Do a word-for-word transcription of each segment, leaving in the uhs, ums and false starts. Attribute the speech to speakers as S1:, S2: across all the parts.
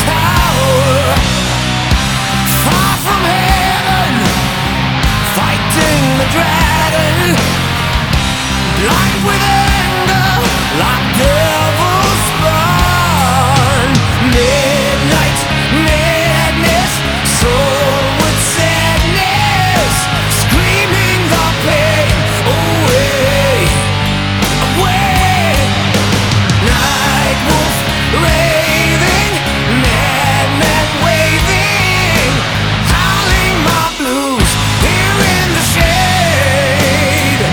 S1: tower, far from heaven, fighting the dragon, blind with anger, like devil spawn. Midnight madness, soul with sadness, screaming the pain away, away. Night wolf raving, madman waving, howling my blues here in the shade.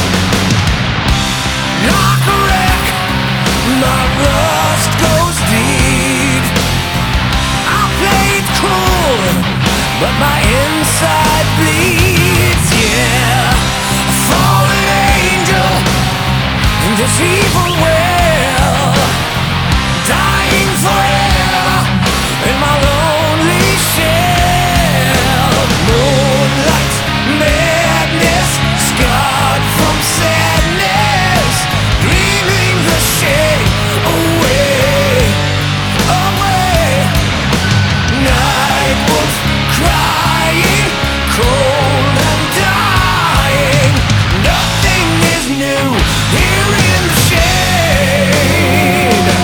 S1: Like a wreck, my rust goes deep. I play it cool, but my inside bleeds. Yeah, a fallen angel in this evil world, dying forever in my lonely shell. Moonlight madness, scarred from sadness, dreaming the shade away, away. Night wolf crying, cold and dying. Nothing is new here in the shade.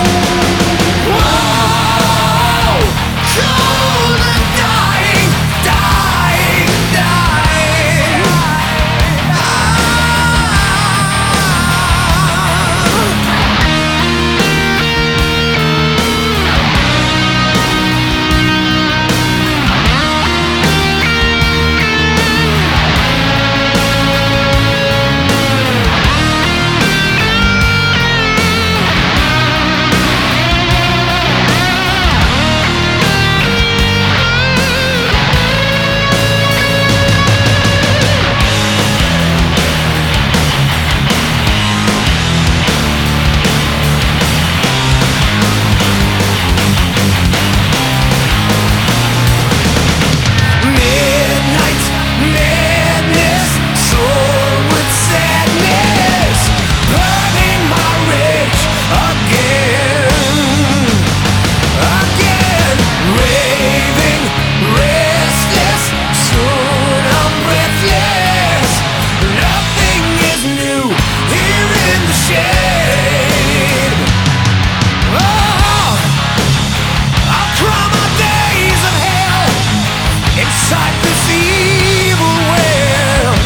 S1: Whoa, cold and dying, dying, dying. Ah. Midnight madness, soul with sadness, burning my rage again, again. Raving, restless, soon I'm breathless. Nothing is new here in the shade. Oh, I'll cry my days of hell inside this evil world.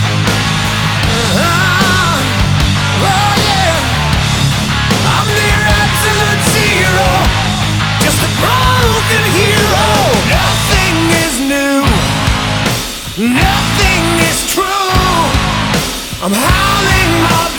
S1: Uh-huh. Oh yeah, I'm near absolute zero, just a broken hero. Nothing is new, nothing is true. I'm howling my